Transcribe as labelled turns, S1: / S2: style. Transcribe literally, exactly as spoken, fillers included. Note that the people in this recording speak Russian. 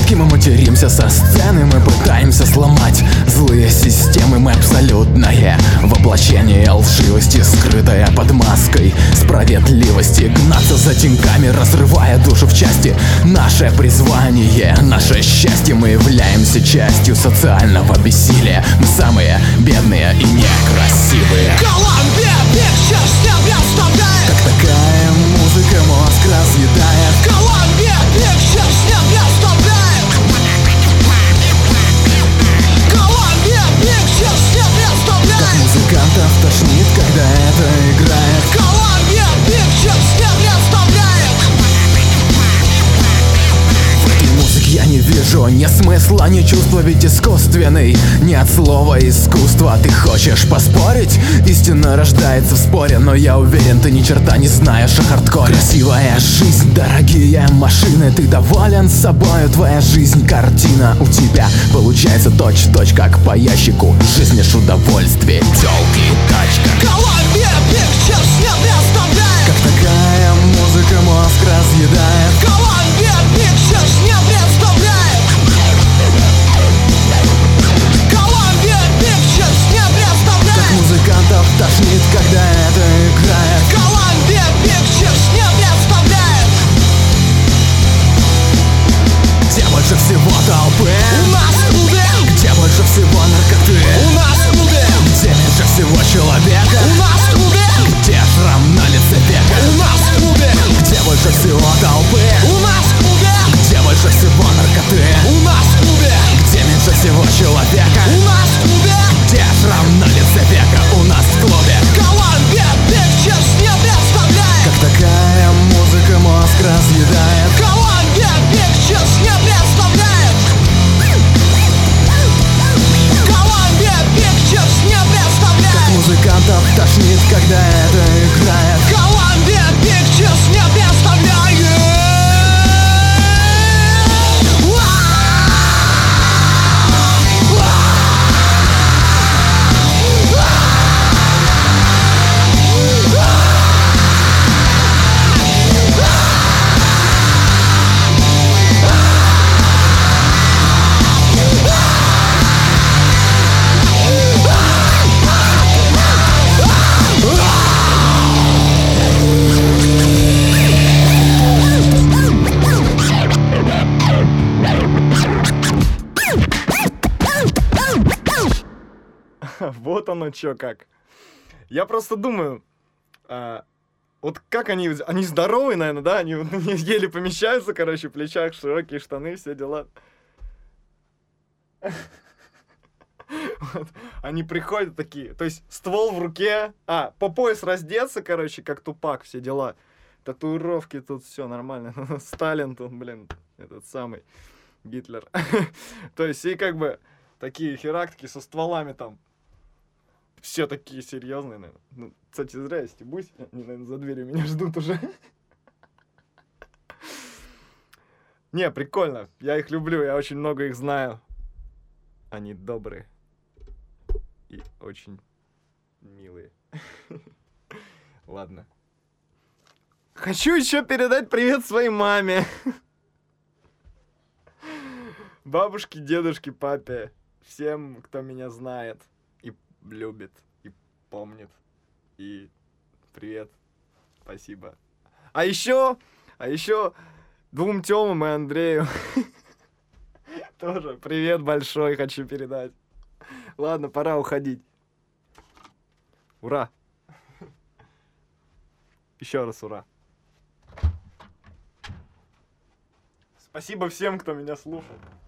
S1: Шутки мы материмся со сцены, мы пытаемся сломать злые системы. Мы абсолютное воплощение лживости, скрытая под маской справедливости. Гнаться за деньгами, разрывая душу в части. Наше призвание, наше счастье. Мы являемся частью социального бессилия. Мы самые бедные и некрасивые.
S2: Columbia Pictures не представляет,
S1: как такая музыка мозг разъедает.
S2: Columbia Pictures не представляет, Columbia Pictures не
S1: Как
S2: представляет,
S1: музыкантов тошнит, когда это играет.
S2: Columbia Pictures не представляет.
S1: В этой музыке я не вижу ни смысла, ни чувства, ведь искусственный. Не от слова искусства. Ты хочешь поспорить? Истина рождается в споре, но я уверен, ты ни черта не знаешь о хардкоре. Красивая жизнь, дорогие машины. Ты доволен собою, твоя жизнь картина. У тебя получается точь-в-точь, как по ящику. Жизнь лишь удовольствие, тёлки и тачка.
S2: Columbia Pictures не представляет,
S1: Как такая музыка мозг разъедает.
S2: Columbia Pictures не представляет, Columbia Pictures не
S1: Как
S2: представляет,
S1: музыкантов тошнит, когда это играет.
S2: Columbia Pictures не представляет.
S1: Где больше всего толпы?
S2: У нас в клубе,
S1: Где больше всего наркоты?
S2: у нас в клубе,
S1: Где меньше всего человека?
S2: у нас в клубе,
S1: Где шрам на лице века?
S2: у нас в клубе,
S1: Где больше всего толпы?
S2: у нас в клубе,
S1: Где больше всего наркоты?
S2: у нас в клубе,
S1: Где меньше всего человека?
S2: у нас в клубе,
S1: Где шрам на лице века? У нас в клубе.
S2: Columbia Pictures не представляет,
S1: Как такая музыка мозг разъедает.
S2: Columbia Pictures не представляет, Columbia Pictures не
S1: Как
S2: представляет,
S1: музыкантов тошнит, когда это играет.
S2: Columbia Pictures не представляет.
S3: Вот оно чё как. Я просто думаю, а, вот как они, они здоровые, наверное, да? Они вот еле помещаются, короче, в плечах, широкие штаны, все дела. Вот. Они приходят такие, то есть ствол в руке, а, по пояс раздеться, короче, как Тупак, все дела. Татуировки тут все нормально. Сталин тут, блин, этот самый Гитлер. То есть и как бы такие херактики со стволами там. Все такие серьезные, наверное. Ну, кстати, зря я стебусь. Они, наверное, за дверью меня ждут уже. Не, прикольно. Я их люблю, я очень много их знаю. Они добрые. И очень милые. Ладно. Хочу еще передать привет своей маме. Бабушке, дедушке, папе. Всем, кто меня знает. И любит. И помнит. И привет. Спасибо. А еще... А еще двум Тёмам и Андрею. Тоже привет большой хочу передать. Ладно, пора уходить. Ура. Еще раз ура. Спасибо всем, кто меня слушал.